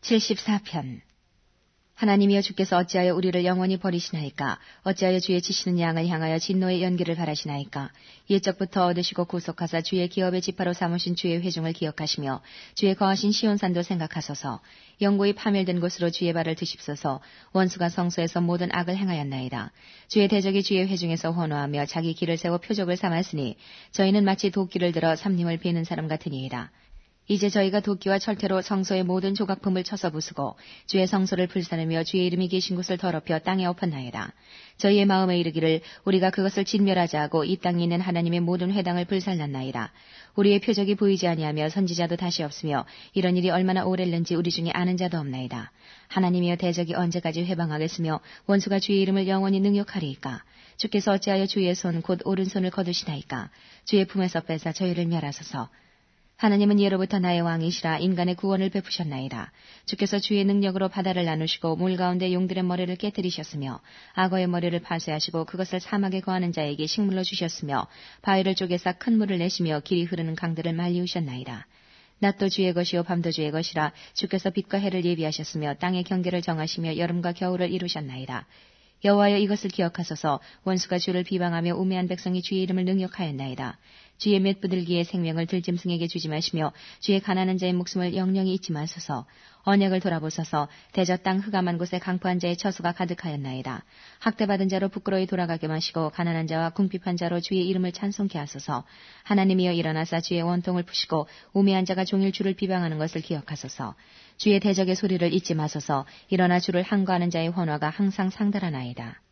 74편. 하나님이여 주께서 어찌하여 우리를 영원히 버리시나이까? 어찌하여 주의 치시는 양을 향하여 진노의 연기를 바라시나이까? 옛적부터 얻으시고 구속하사 주의 기업의 지파로 삼으신 주의 회중을 기억하시며 주의 거하신 시온산도 생각하소서. 영구히 파멸된 곳으로 주의 발을 드십소서. 원수가 성소에서 모든 악을 행하였나이다. 주의 대적이 주의 회중에서 혼화하며 자기 길을 세워 표적을 삼았으니 저희는 마치 도끼를 들어 삼림을 베는 사람 같으니이다. 이제 저희가 도끼와 철퇴로 성소의 모든 조각품을 쳐서 부수고 주의 성소를 불사르며 주의 이름이 계신 곳을 더럽혀 땅에 엎었나이다. 저희의 마음에 이르기를 우리가 그것을 진멸하자 하고 이 땅에 있는 하나님의 모든 회당을 불살랐나이다. 우리의 표적이 보이지 아니하며 선지자도 다시 없으며 이런 일이 얼마나 오래는지 우리 중에 아는 자도 없나이다. 하나님이여 대적이 언제까지 회방하겠으며 원수가 주의 이름을 영원히 능욕하리이까? 주께서 어찌하여 주의 손 곧 오른손을 거두시나이까? 주의 품에서 뺏어 저희를 멸하소서. 하나님은 예로부터 나의 왕이시라 인간의 구원을 베푸셨나이다. 주께서 주의 능력으로 바다를 나누시고 물 가운데 용들의 머리를 깨뜨리셨으며 악어의 머리를 파쇄하시고 그것을 사막에 거하는 자에게 식물로 주셨으며 바위를 쪼개사 큰 물을 내시며 길이 흐르는 강들을 말리우셨나이다. 낮도 주의 것이요 밤도 주의 것이라 주께서 빛과 해를 예비하셨으며 땅의 경계를 정하시며 여름과 겨울을 이루셨나이다. 여호와여 이것을 기억하소서. 원수가 주를 비방하며 우매한 백성이 주의 이름을 능욕하였나이다. 주의 몇 부들기의 생명을 들짐승에게 주지 마시며 주의 가난한 자의 목숨을 영영히 잊지 마소서. 언약을 돌아보소서. 대저 땅 흑암한 곳에 강포한 자의 처소가 가득하였나이다. 학대받은 자로 부끄러이 돌아가게 마시고 가난한 자와 궁핍한 자로 주의 이름을 찬송케 하소서. 하나님이여 일어나사 주의 원통을 푸시고 우매한 자가 종일 주를 비방하는 것을 기억하소서. 주의 대적의 소리를 잊지 마소서. 일어나 주를 항거하는 자의 환화가 항상 상달하나이다.